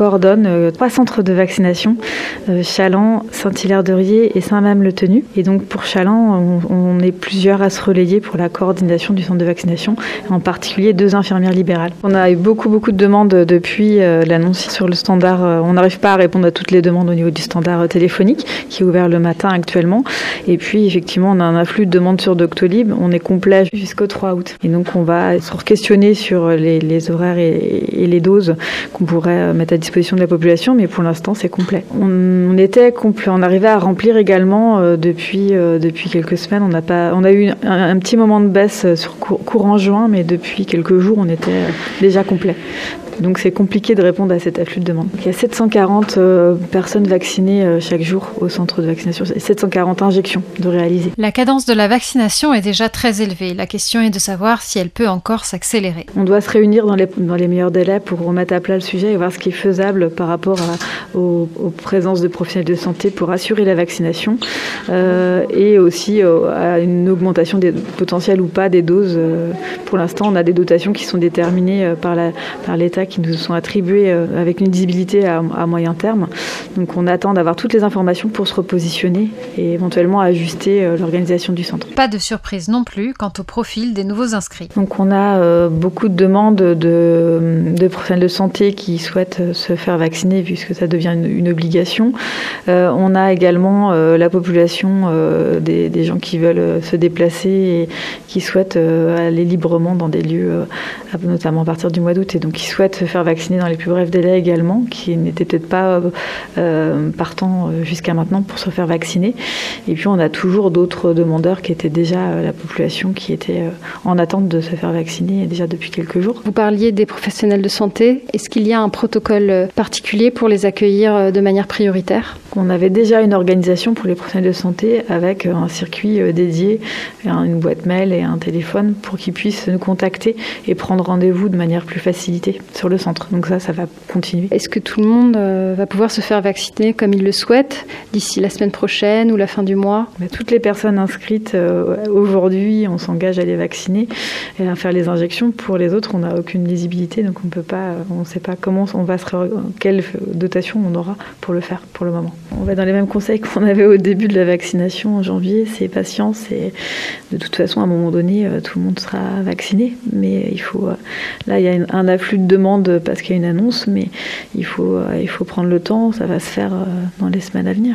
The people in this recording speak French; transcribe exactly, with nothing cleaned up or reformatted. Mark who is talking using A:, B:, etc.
A: coordonne euh, trois centres de vaccination, euh, Challans, Saint-Hilaire-de-Riez et Saint-Mame-le-Tenu. Et donc pour Challans, on, on est plusieurs à se relayer pour la coordination du centre de vaccination, en particulier deux infirmières libérales. On a eu beaucoup beaucoup de demandes depuis euh, l'annonce sur le standard. Euh, on n'arrive pas à répondre à toutes les demandes au niveau du standard euh, téléphonique qui est ouvert le matin actuellement. Et puis effectivement, on a un afflux de demandes sur Doctolib. On est complet jusqu'au trois août. Et donc on va se questionner sur les, les horaires et, et les doses qu'on pourrait mettre à disposition de la population, mais pour l'instant c'est complet. On, on était complet, on arrivait à remplir également euh, depuis euh, depuis quelques semaines. On a pas, on a eu un, un petit moment de baisse sur cour, courant juin, mais depuis quelques jours on était déjà complet. Donc c'est compliqué de répondre à cet afflux de demandes. Il y a sept cent quarante euh, personnes vaccinées euh, chaque jour au centre de vaccination, sept cent quarante injections de réaliser.
B: La cadence de la vaccination est déjà très élevée. La question est de savoir si elle peut encore s'accélérer.
A: On doit se réunir dans les, dans les meilleurs délais pour remettre à plat le sujet et voir ce qui est faisable par rapport à, aux, aux présences de professionnels de santé pour assurer la vaccination euh, et aussi euh, à une augmentation des, potentielle ou pas des doses. Euh, pour l'instant, on a des dotations qui sont déterminées euh, par, la, par l'État qui nous sont attribués avec une visibilité à, à moyen terme. Donc on attend d'avoir toutes les informations pour se repositionner et éventuellement ajuster l'organisation du centre.
B: Pas de surprise non plus quant au profil des nouveaux inscrits.
A: Donc on a euh, beaucoup de demandes de, de professionnels de santé qui souhaitent se faire vacciner puisque ça devient une, une obligation. Euh, on a également euh, la population euh, des, des gens qui veulent se déplacer et qui souhaitent euh, aller librement dans des lieux, euh, notamment à partir du mois d'août, et donc qui souhaitent se faire vacciner dans les plus brefs délais également, qui n'étaient peut-être pas euh, partants jusqu'à maintenant pour se faire vacciner. Et puis on a toujours d'autres demandeurs qui étaient déjà euh, la population qui était euh, en attente de se faire vacciner déjà depuis quelques jours.
C: Vous parliez des professionnels de santé. Est-ce qu'il y a un protocole particulier pour les accueillir de manière prioritaire ?
A: On avait déjà une organisation pour les professionnels de santé avec un circuit dédié, une boîte mail et un téléphone pour qu'ils puissent nous contacter et prendre rendez-vous de manière plus facilitée sur le centre. Donc ça, ça va continuer.
C: Est-ce que tout le monde euh, va pouvoir se faire vacciner comme il le souhaite d'ici la semaine prochaine ou la fin du mois ?
A: Mais toutes les personnes inscrites euh, aujourd'hui, on s'engage à les vacciner et à faire les injections. Pour les autres, on n'a aucune lisibilité, donc on peut pas, on ne sait pas comment on va se, quelle dotation on aura pour le faire pour le moment. On va dans les mêmes conseils qu'on avait au début de la vaccination en janvier, c'est patience et de toute façon, à un moment donné, tout le monde sera vacciné. Mais il faut, là, il y a un afflux de demandes parce qu'il y a une annonce, mais il faut, il faut prendre le temps, ça va se faire dans les semaines à venir.